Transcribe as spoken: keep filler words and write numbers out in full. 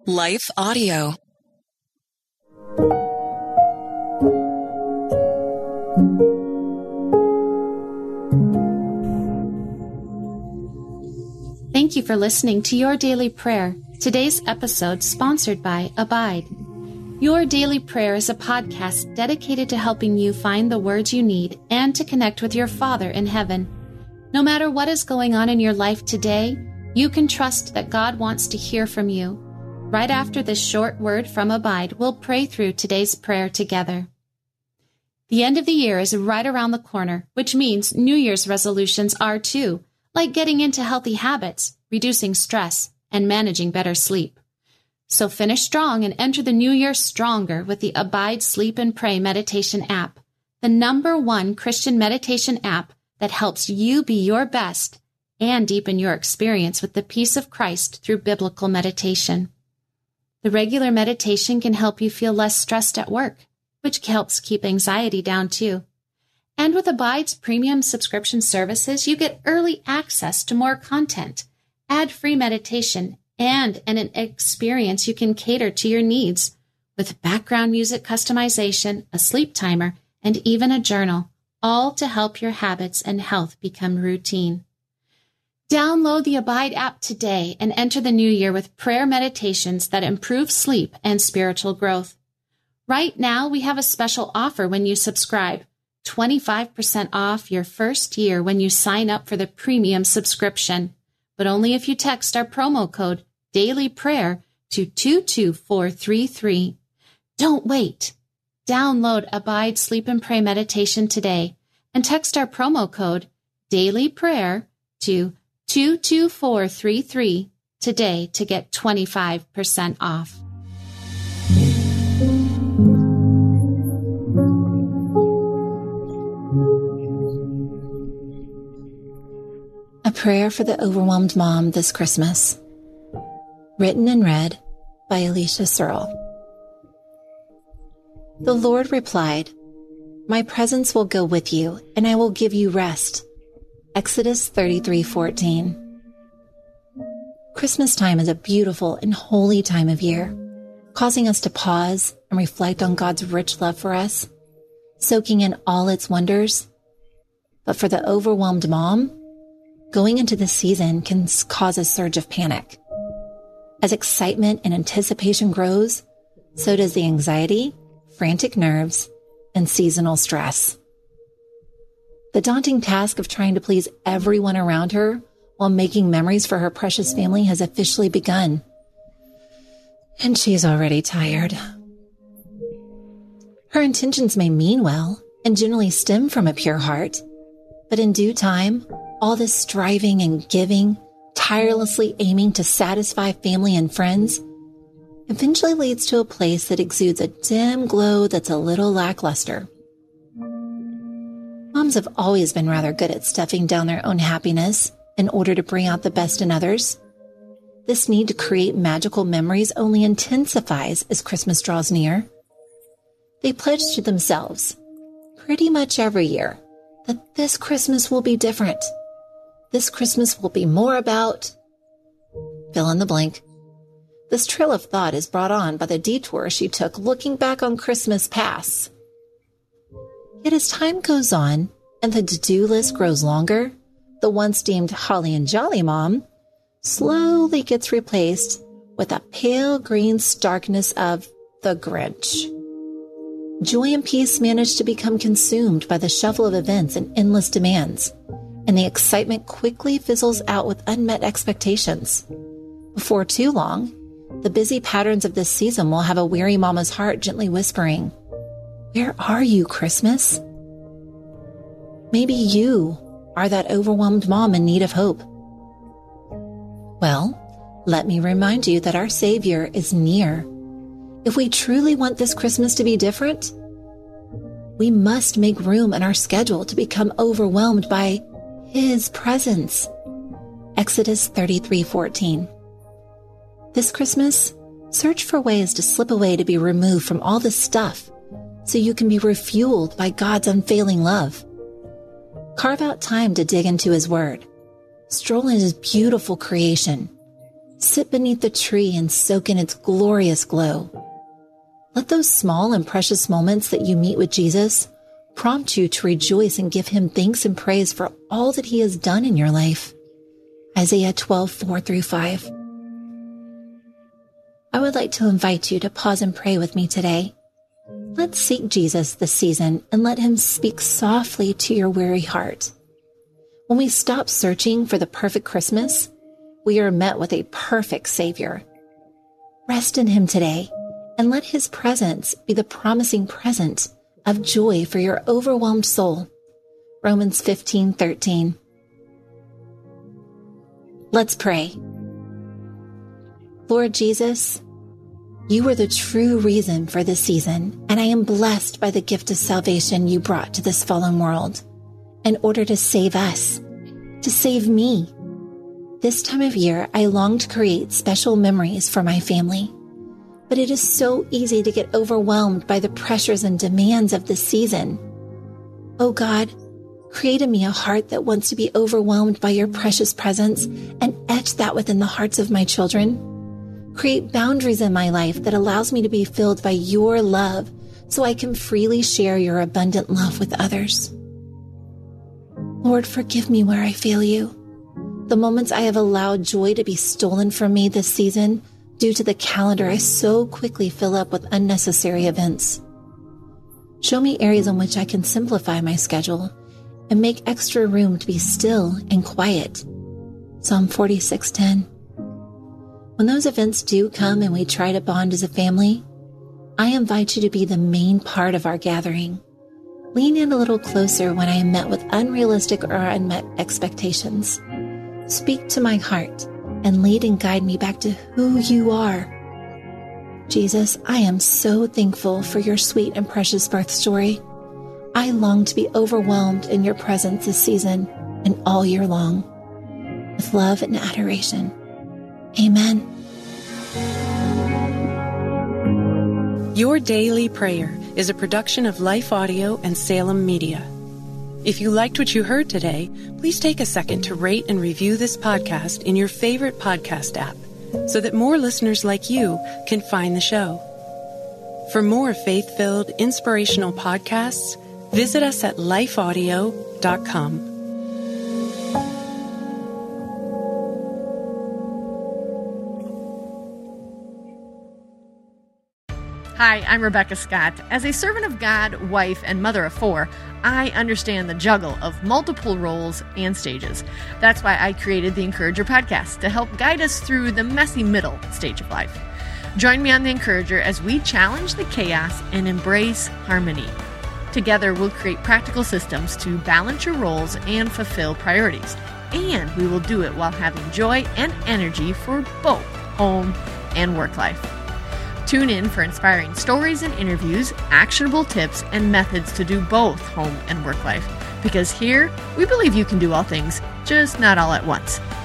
Life Audio. Thank you for listening to Your Daily Prayer. Today's episode sponsored by Abide. Your Daily Prayer is a podcast dedicated to helping you find the words you need and to connect with your Father in heaven. No matter what is going on in your life today, you can trust that God wants to hear from you. Right after this short word from Abide, we'll pray through today's prayer together. The end of the year is right around the corner, which means New Year's resolutions are too, like getting into healthy habits, reducing stress, and managing better sleep. So finish strong and enter the new year stronger with the Abide Sleep and Pray meditation app, the number one Christian meditation app that helps you be your best and deepen your experience with the peace of Christ through biblical meditation. The regular meditation can help you feel less stressed at work, which helps keep anxiety down too. And with Abide's premium subscription services, you get early access to more content, ad-free meditation, and an experience you can cater to your needs with background music customization, a sleep timer, and even a journal, all to help your habits and health become routine. Download the Abide app today and enter the new year with prayer meditations that improve sleep and spiritual growth. Right now, we have a special offer when you subscribe, twenty-five percent off your first year when you sign up for the premium subscription, but only if you text our promo code DAILYPRAYER to two two four three three. Don't wait. Download Abide Sleep and Pray meditation today and text our promo code DAILYPRAYER to two two four three three today to get twenty-five percent off. A prayer for the overwhelmed mom this Christmas. Written and read by Alicia Searle. The Lord replied, "My presence will go with you, and I will give you rest." Exodus thirty-three fourteen. Christmas time is a beautiful and holy time of year, causing us to pause and reflect on God's rich love for us, soaking in all its wonders. But for the overwhelmed mom, going into the season can cause a surge of panic. As excitement and anticipation grows, so does the anxiety, frantic nerves, and seasonal stress. The daunting task of trying to please everyone around her while making memories for her precious family has officially begun. And she's already tired. Her intentions may mean well and generally stem from a pure heart, but in due time, all this striving and giving, tirelessly aiming to satisfy family and friends, eventually leads to a place that exudes a dim glow that's a little lackluster. Moms have always been rather good at stuffing down their own happiness in order to bring out the best in others. This need to create magical memories only intensifies as Christmas draws near. They pledge to themselves, pretty much every year, that this Christmas will be different. This Christmas will be more about... fill in the blank. This trail of thought is brought on by the detour she took looking back on Christmas past. Yet as time goes on and the to-do list grows longer, the once deemed holly and jolly mom slowly gets replaced with a pale green starkness of the Grinch. Joy and peace manage to become consumed by the shuffle of events and endless demands, and the excitement quickly fizzles out with unmet expectations. Before too long, the busy patterns of this season will have a weary mama's heart gently whispering, "Where are you, Christmas?" Maybe you are that overwhelmed mom in need of hope. Well, let me remind you that our Savior is near. If we truly want this Christmas to be different, we must make room in our schedule to become overwhelmed by His presence. Exodus thirty-three fourteen. This Christmas, search for ways to slip away to be removed from all the stuff so you can be refueled by God's unfailing love. Carve out time to dig into His Word. Stroll in His beautiful creation. Sit beneath the tree and soak in its glorious glow. Let those small and precious moments that you meet with Jesus prompt you to rejoice and give him thanks and praise for all that he has done in your life. Isaiah twelve, four through five. I would like to invite you to pause and pray with me today. Let's seek Jesus this season and let him speak softly to your weary heart. When we stop searching for the perfect Christmas, we are met with a perfect Savior. Rest in him today and let his presence be the promising present of joy for your overwhelmed soul. Romans fifteen, thirteen. Let's pray. Lord Jesus, you are the true reason for this season, and I am blessed by the gift of salvation you brought to this fallen world in order to save us, to save me. This time of year, I long to create special memories for my family, but it is so easy to get overwhelmed by the pressures and demands of this season. Oh God, create in me a heart that wants to be overwhelmed by your precious presence and etch that within the hearts of my children. Create boundaries in my life that allows me to be filled by your love so I can freely share your abundant love with others. Lord, forgive me where I fail you. The moments I have allowed joy to be stolen from me this season due to the calendar I so quickly fill up with unnecessary events. Show me areas in which I can simplify my schedule and make extra room to be still and quiet. Psalm forty-six, ten. When those events do come and we try to bond as a family, I invite you to be the main part of our gathering. Lean in a little closer when I am met with unrealistic or unmet expectations. Speak to my heart and lead and guide me back to who you are. Jesus, I am so thankful for your sweet and precious birth story. I long to be overwhelmed in your presence this season and all year long. With love and adoration. Amen. Your Daily Prayer is a production of Life Audio and Salem Media. If you liked what you heard today, please take a second to rate and review this podcast in your favorite podcast app so that more listeners like you can find the show. For more faith-filled, inspirational podcasts, visit us at life audio dot com. Hi, I'm Rebecca Scott. As a servant of God, wife, and mother of four, I understand the juggle of multiple roles and stages. That's why I created the Encourager podcast to help guide us through the messy middle stage of life. Join me on the Encourager as we challenge the chaos and embrace harmony. Together, we'll create practical systems to balance your roles and fulfill priorities. And we will do it while having joy and energy for both home and work life. Tune in for inspiring stories and interviews, actionable tips, and methods to do both home and work life. Because here, we believe you can do all things, just not all at once.